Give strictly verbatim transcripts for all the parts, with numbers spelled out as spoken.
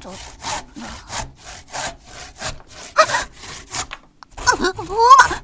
ちょっとおま、お前、私の角に何や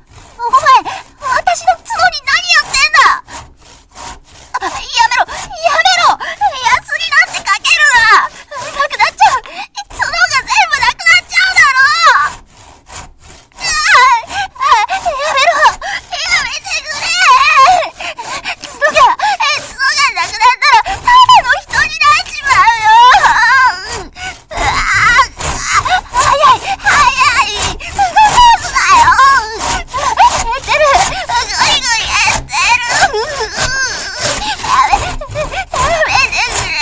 ってんだ。やめろ、やめろ、ヤスリなんてかけるな。なくなっちゃう。角が全部なくなっちゃうだろ。ああ、やめろ、やめてくれ。角が、角がなくなったらただの人になっちまうよ。ああ、早い、早い。動かすなよ。減ってる、ぐいぐい減ってる。やめ、やめてくれ。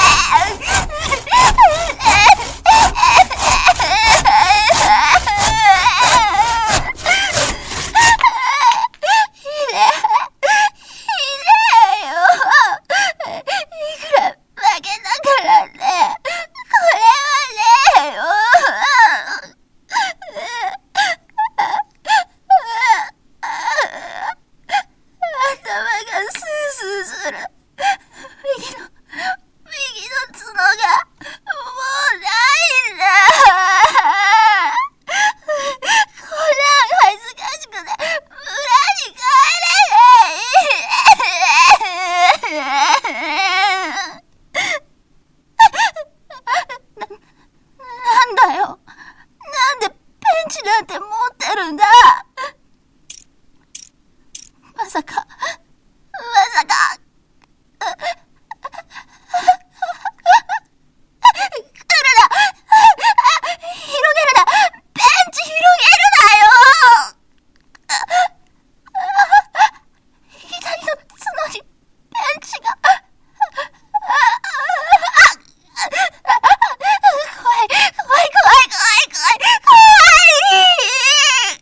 ひでえ、ひでえよ。いくら負けたからね、これはねえよ。頭がスースーする。右の、右の角がもうないんだ。こんなん恥ずかしくて村に帰れない。な、なんだよ。なんでペンチなんて持ってるんだ。まさか、まさか、来るな。広げるな。ベンチ広げるなよ。左の角にベンチが。怖い、怖い、怖い、怖い、怖い、怖い。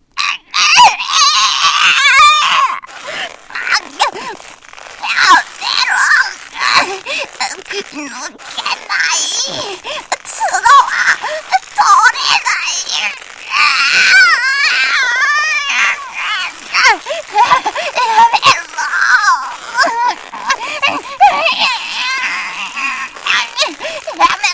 抜けない。角は取れない。やめろ。やめ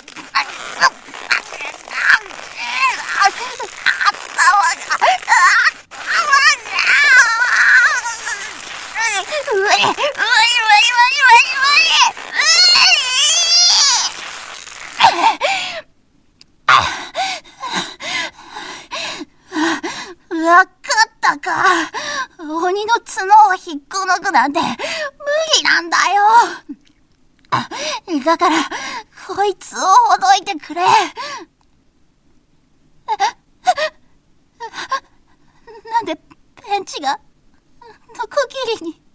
わかったか。鬼の角を引っこ抜くなんて無理なんだよ。だからこいつをほどいてくれ。なんでペンチがノコギリに。